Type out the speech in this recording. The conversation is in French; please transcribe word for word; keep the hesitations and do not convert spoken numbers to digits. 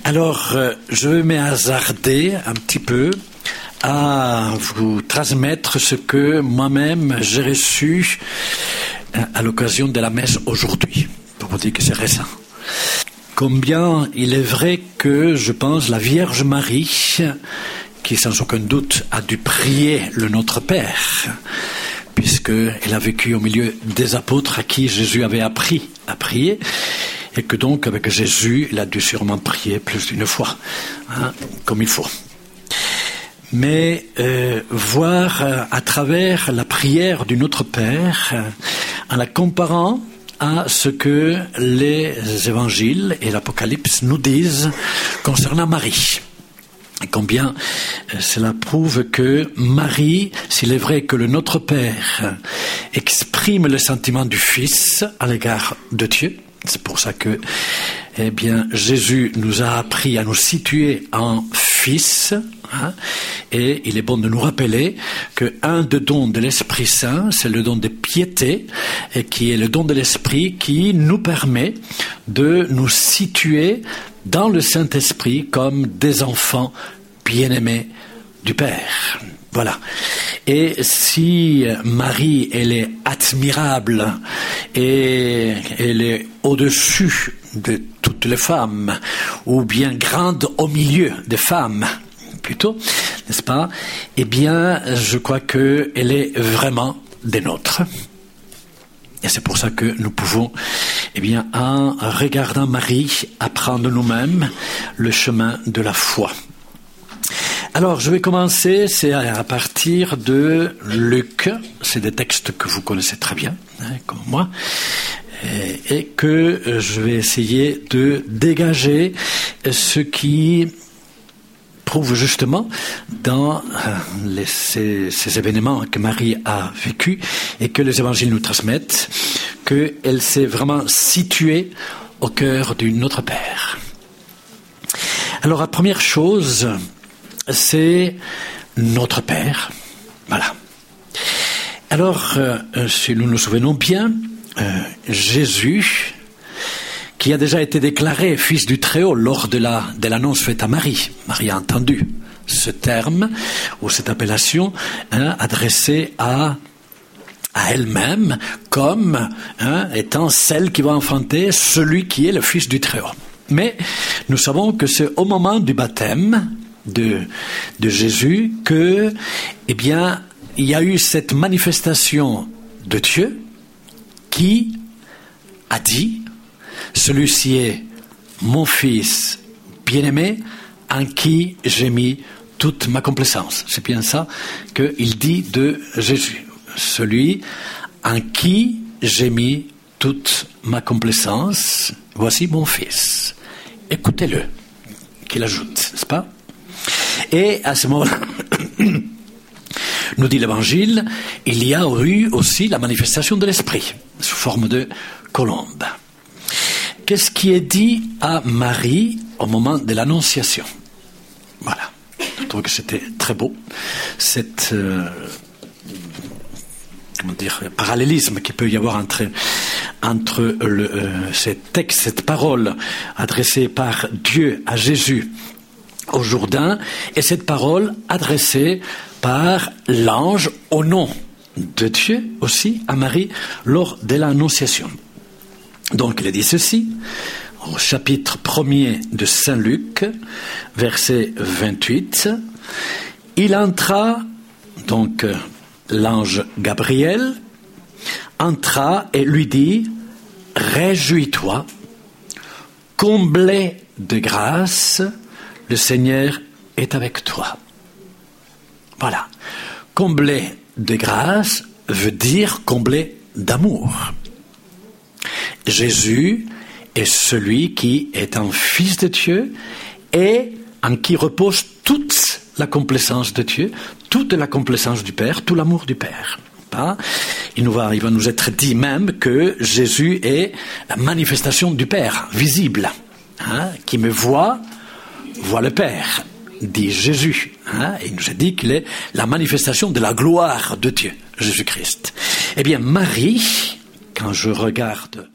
Alors, euh, je vais me hasarder un petit peu à vous transmettre ce que moi-même j'ai reçu à l'occasion de la messe aujourd'hui, pour vous dire que c'est récent. Combien il est vrai que, je pense, la Vierge Marie, qui sans aucun doute a dû prier le Notre Père, puisqu'elle a vécu au milieu des apôtres à qui Jésus avait appris à prier, et que donc avec Jésus, il a dû sûrement prier plus d'une fois, hein, comme il faut. Mais euh, voir euh, à travers la prière du Notre Père, euh, en la comparant à ce que les évangiles et l'Apocalypse nous disent concernant Marie. Et combien euh, cela prouve que Marie, s'il est vrai que le Notre Père exprime le sentiment du Fils à l'égard de Dieu, c'est pour ça que, eh bien, Jésus nous a appris à nous situer en Fils, hein, et il est bon de nous rappeler que un des dons de l'Esprit Saint, c'est le don de piété, et qui est le don de l'Esprit qui nous permet de nous situer dans le Saint-Esprit comme des enfants bien-aimés du Père. Voilà. Et si Marie, elle est admirable et elle est au-dessus de toutes les femmes, ou bien grande au milieu des femmes, plutôt, n'est-ce pas? Eh bien, je crois qu'elle est vraiment des nôtres. Et c'est pour ça que nous pouvons, eh bien, en regardant Marie, apprendre nous-mêmes le chemin de la foi. Alors, je vais commencer, c'est à partir de Luc, c'est des textes que vous connaissez très bien, hein, comme moi, et, et que je vais essayer de dégager ce qui prouve justement dans les, ces, ces événements que Marie a vécu et que les évangiles nous transmettent, qu'elle s'est vraiment située au cœur du Notre Père. Alors, la première chose, c'est notre Père. Voilà. Alors, euh, si nous nous souvenons bien, euh, Jésus, qui a déjà été déclaré fils du Très-Haut lors de, la, de l'annonce faite à Marie. Marie a entendu ce terme ou cette appellation, hein, adressée à, à elle-même comme, hein, étant celle qui va enfanter celui qui est le fils du Très-Haut. Mais nous savons que c'est au moment du baptême de, de Jésus que, eh bien, il y a eu cette manifestation de Dieu qui a dit: celui-ci est mon fils bien-aimé en qui j'ai mis toute ma complaisance. C'est bien ça qu'il dit de Jésus. Celui en qui j'ai mis toute ma complaisance, voici mon fils. Écoutez-le, qu'il ajoute, n'est-ce pas? Et à ce moment-là, nous dit l'Évangile, il y a eu aussi la manifestation de l'Esprit, sous forme de colombe. Qu'est-ce qui est dit à Marie au moment de l'Annonciation? Voilà. Je trouve que c'était très beau, cette, euh, comment dire, parallélisme qu'il peut y avoir entre, entre le, euh, ces textes, cette parole adressée par Dieu à Jésus au Jourdain, et cette parole adressée par l'ange au nom de Dieu aussi à Marie lors de l'Annonciation. Donc il est dit ceci, au chapitre premier de Saint Luc, verset vingt-huit, il entra, donc l'ange Gabriel, entra et lui dit: réjouis-toi, comblé de grâce, le Seigneur est avec toi. Voilà. Comblé de grâce veut dire comblé d'amour. Jésus est celui qui est un fils de Dieu et en qui repose toute la complaisance de Dieu, toute la complaisance du Père, tout l'amour du Père. Il, nous va, il va nous être dit même que Jésus est la manifestation du Père, visible. Hein, qui me voit, voit le Père, dit Jésus. Hein, et il nous a dit qu'il est la manifestation de la gloire de Dieu, Jésus-Christ. Eh bien, Marie, quand je regarde